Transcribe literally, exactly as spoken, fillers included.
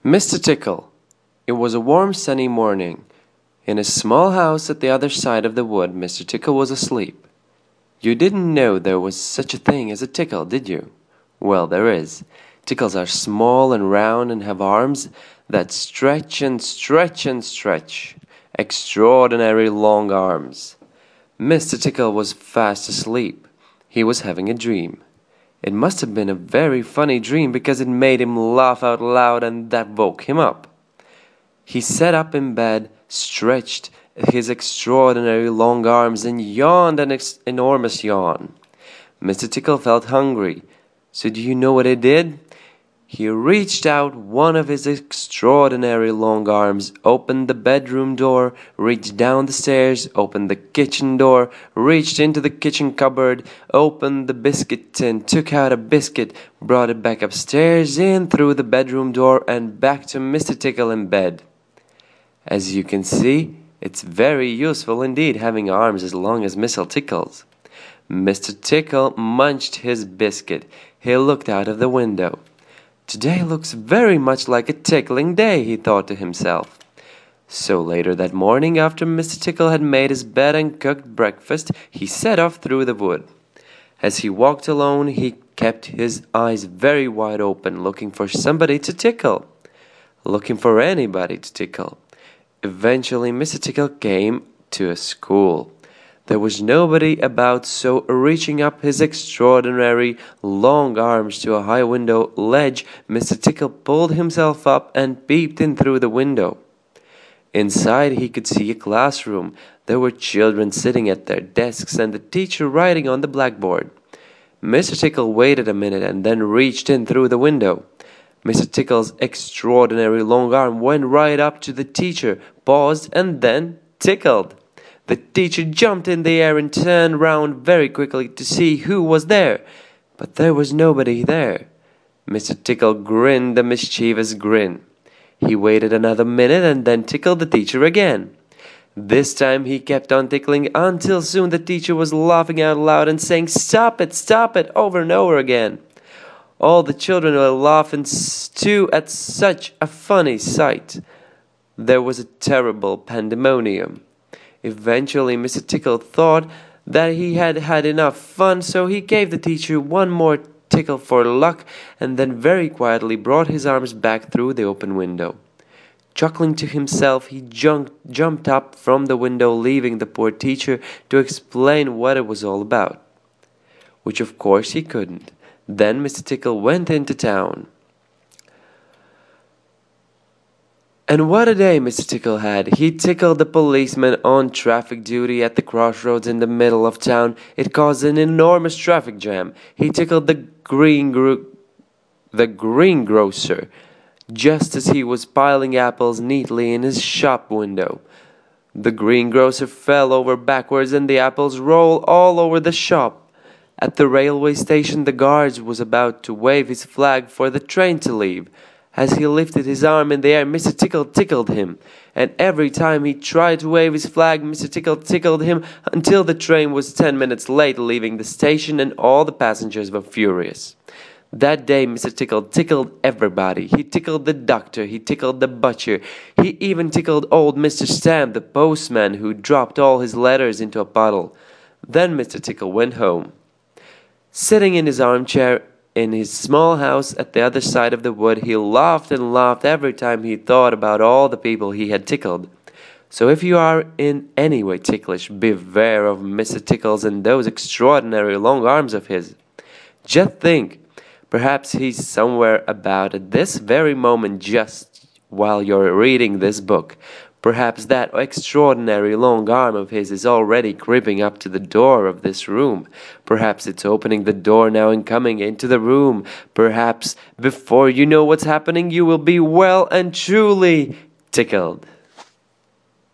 Mister Tickle. It was a warm sunny morning. In a small house at the other side of the wood, Mister Tickle was asleep. You didn't know there was such a thing as a tickle, did you? Well, there is. Tickles are small and round and have arms that stretch and stretch and stretch. Extraordinary long arms. Mister Tickle was fast asleep. He was having a dream. It must have been a very funny dream because it made him laugh out loud, and that woke him up. He sat up in bed, stretched his extraordinary long arms, and yawned an ex- enormous yawn. Mister Tickle felt hungry, so do you know what he did? He reached out one of his extraordinary long arms, opened the bedroom door, reached down the stairs, opened the kitchen door, reached into the kitchen cupboard, opened the biscuit tin, took out a biscuit, brought it back upstairs, in through the bedroom door, and back to Mister Tickle in bed. As you can see, it's very useful indeed having arms as long as Mister Tickle's. Mister Tickle munched his biscuit. He looked out of the window. Today looks very much like a tickling day, he thought to himself. So later that morning, after Mister Tickle had made his bed and cooked breakfast, he set off through the wood. As he walked alone, he kept his eyes very wide open, looking for somebody to tickle, looking for anybody to tickle. Eventually, Mister Tickle came to a school. There was nobody about, so reaching up his extraordinary long arms to a high window ledge, Mister Tickle pulled himself up and peeped in through the window. Inside, he could see a classroom. There were children sitting at their desks and the teacher writing on the blackboard. Mister Tickle waited a minute and then reached in through the window. Mister Tickle's extraordinary long arm went right up to the teacher, paused, and then tickled. The teacher jumped in the air and turned round very quickly to see who was there, but there was nobody there. Mister Tickle grinned a mischievous grin. He waited another minute and then tickled the teacher again. This time he kept on tickling until soon the teacher was laughing out loud and saying, "Stop it, stop it," over and over again. All the children were laughing too at such a funny sight. There was a terrible pandemonium. Eventually, Mister Tickle thought that he had had enough fun, so he gave the teacher one more tickle for luck and then very quietly brought his arms back through the open window. Chuckling to himself, he jumped, jumped up from the window, leaving the poor teacher to explain what it was all about, which of course he couldn't. Then Mister Tickle went into town. And what a day Mister Tickle had. He tickled the policeman on traffic duty at the crossroads in the middle of town. It caused an enormous traffic jam. He tickled the green gro- the greengrocer just as he was piling apples neatly in his shop window. The greengrocer fell over backwards and the apples rolled all over the shop. At the railway station, the guard was about to wave his flag for the train to leave. As he lifted his arm in the air, Mister Tickle tickled him, and every time he tried to wave his flag, Mister Tickle tickled him until the train was ten minutes late leaving the station and all the passengers were furious. That day, Mister Tickle tickled everybody. He tickled the doctor, he tickled the butcher, he even tickled old Mister Stamp, the postman, who dropped all his letters into a puddle. Then Mister Tickle went home. Sitting in his armchair in his small house at the other side of the wood, he laughed and laughed every time he thought about all the people he had tickled. So if you are in any way ticklish, beware of Mister Tickles and those extraordinary long arms of his. Just think, perhaps he's somewhere about at this very moment just while you're reading this book. Perhaps that extraordinary long arm of his is already creeping up to the door of this room. Perhaps it's opening the door now and coming into the room. Perhaps before you know what's happening, you will be well and truly tickled.